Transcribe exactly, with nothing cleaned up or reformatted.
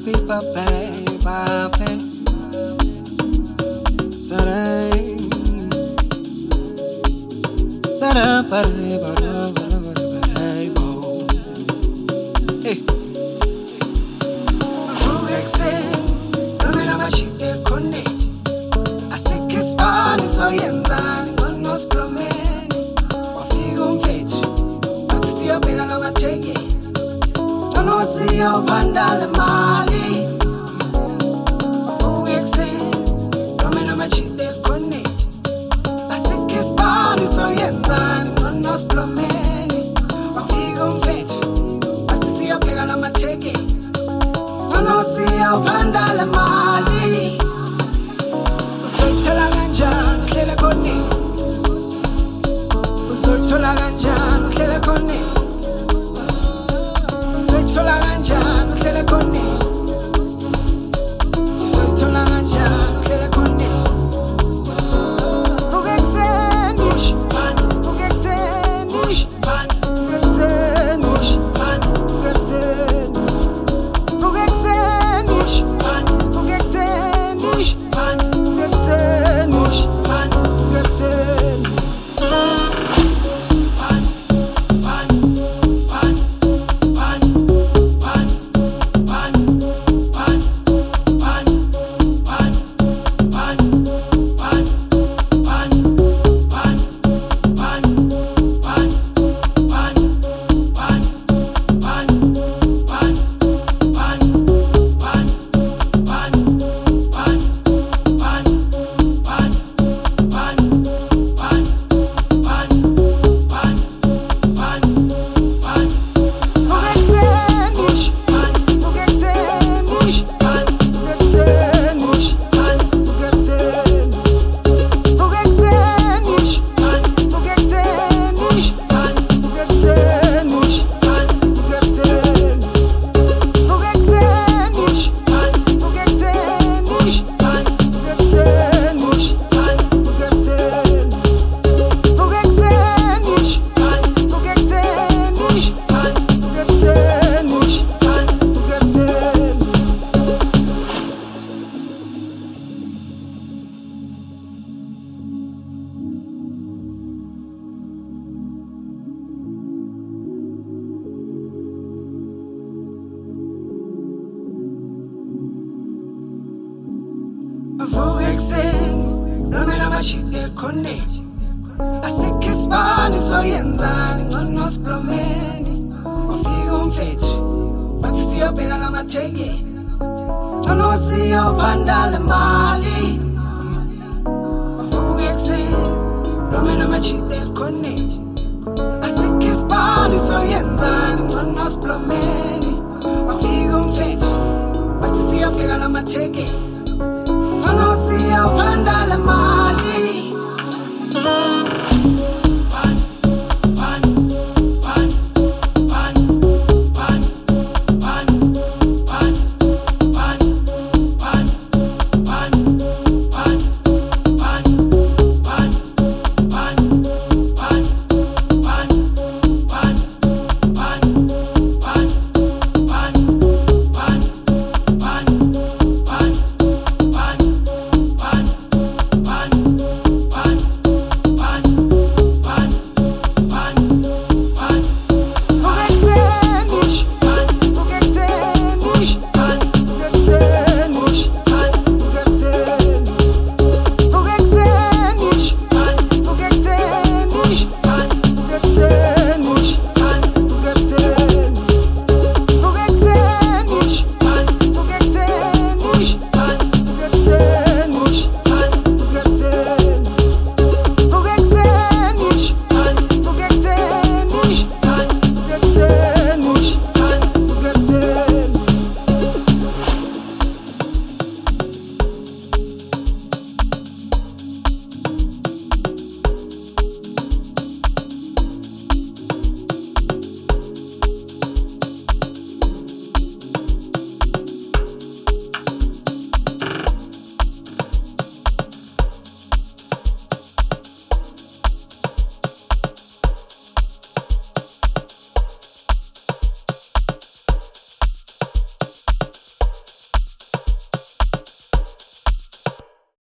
pipa pa pa sarai sara parle bara bara bara hey bo hey Vuvexen Romena machite konne Asikispan so yenzani Zonos promeni Wafigo mfetu Watisiyo pega na matege Tonosiyo pandale mali Vuvexen Romena machite konne Asikispan so yenzani Zonos promeni Wafigo mfetu Watisiyo pega na matege Tonosiyo pandale mali Uzoyithola kanjani uhlele khona Uzoyithola kanjani uhlele khona Uzoyithola kanjani uhlele khona Uzoyithola kanjani uhlele khona Ukekuseni man ukekuseni man ukekuseni man ukekuseni Ukekuseni man ukekuseni man Ukekuseni man ukekuseni Vuvexen Romena machite konne Asikispan so yenzani Zonos promeni Wafigo mfetu Watisiyo pega na matege Tonosiyo pandale mali Vuvexen Romena machite konne Asikispan so yenzani Zonos promeni Wafigo mfetu Watisiyo pega na matege Tonosiyo pandale mali